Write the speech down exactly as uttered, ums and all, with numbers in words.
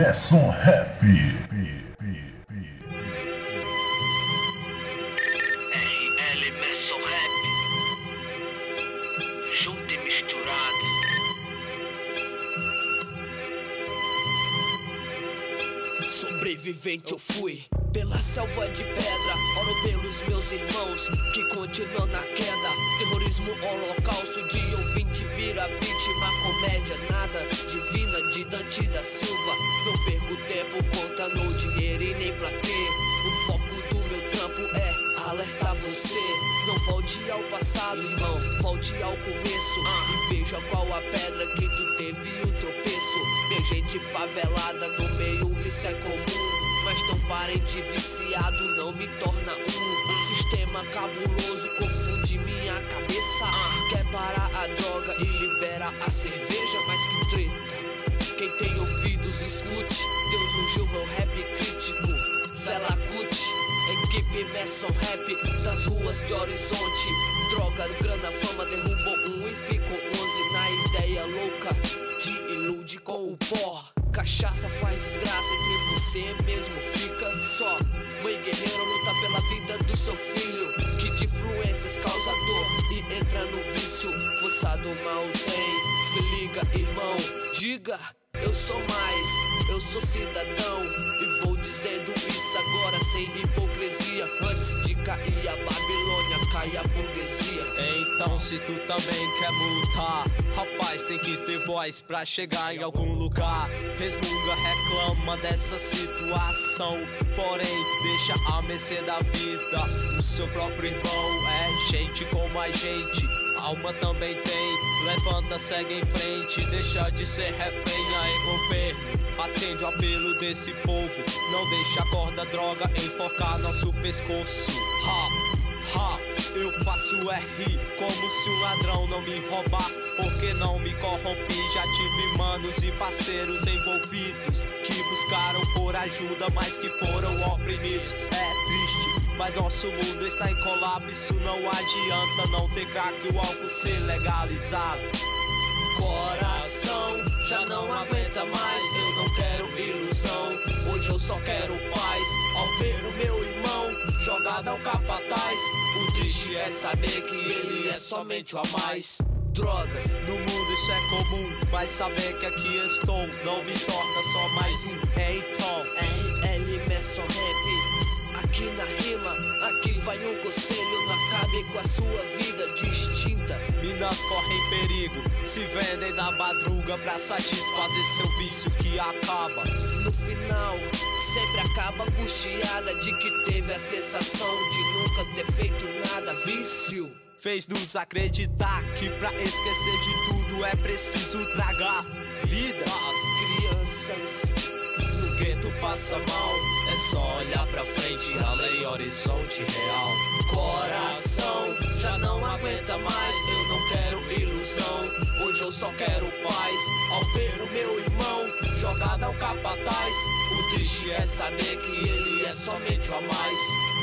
Messon Rap. R L Messon Rap, junto e misturado. Sobrevivente eu fui pela selva de pedra, oro pelos meus irmãos que continuam na queda. Terrorismo, holocausto, de ouvinte vira vítima. Comédia nada divina de Dante da Silva. Não perco tempo contando dinheiro e nem pra quê. O foco do meu trampo é alertar você. Não volte ao passado, irmão, volte ao começo e veja qual a pedra que tu teve o tropeço. Minha gente favelada no meio, isso é comum. Mas tão parente viciado não me torna um. Sistema cabuloso confunde minha cabeça. Quer parar a droga e libera a cerveja, mas que treta. Quem tem ouvidos escute. Deus ungiu meu rap crítico. Fela Kuti, equipe Messon Rap das ruas de Horizonte. Droga, grana, fama, derrubou um e ficam onze. Na ideia louca de ilude com o pó. Cachaça faz desgraça, entre você mesmo fica só. Mãe guerreira luta pela vida do seu filho, que de influências causa dor e entra no vício. Força do mal tem, se liga irmão, diga. Eu sou mais, eu sou cidadão e vou dizendo isso agora sem hipocrisia. Antes de cair a Babilônia, cai a burguesia. Então se tu também quer lutar, rapaz, tem que ter voz pra chegar em algum lugar. Resmunga, reclama dessa situação, porém deixa a mercê da vida. O seu próprio irmão é gente como a gente, alma também tem. Levanta, segue em frente, deixa de ser refém aí governo. Atende o apelo desse povo, não deixa a corda droga enforcar nosso pescoço. Ha, ha, eu faço R como se um ladrão não me roubar, porque não me corrompi. Já tive manos e parceiros envolvidos que buscaram por ajuda, mas que foram oprimidos. É triste, mas nosso mundo está em colapso. Não adianta não ter crack, o álcool ser legalizado. Coração já não aguenta mais, eu não quero ilusão. Hoje eu só quero paz, ao ver o meu irmão jogado ao capataz. O triste é saber que ele é somente o a mais. Drogas, no mundo isso é comum, mas saber que aqui estou não me torna só mais um. É então R L Messon Rap, aqui na rima, aqui vai um conselho. Não acabe com a sua vida distinta. Minas correm perigo, se vendem na madruga pra satisfazer seu vício que acaba. No final, sempre acaba angustiada de que teve a sensação de nunca ter feito nada. Vício fez nos acreditar que pra esquecer de tudo é preciso tragar vidas. As crianças no gueto passa mal, é só olhar pra frente, além horizonte real. Coração já não aguenta mais, eu não quero ilusão. Hoje eu só quero paz, ao ver o meu irmão jogado ao capataz. O triste é saber que ele é somente o a mais.